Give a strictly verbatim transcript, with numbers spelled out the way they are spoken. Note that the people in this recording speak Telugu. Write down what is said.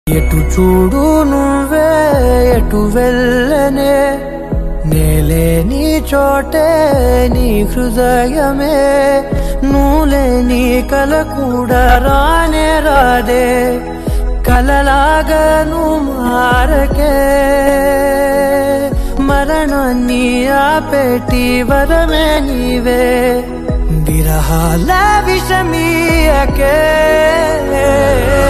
ఎటు చూడు నువ్వే ఎటు వెళ్ళనే నేలే నీ చోటే నీ హృదయమే నువ్వులే నీ కల కూడా రానే రాదే కలలాగా నువ్వు మారకే మరణాన్ని ఆపేటి వరమే నీవే విరహాల విషమీయకే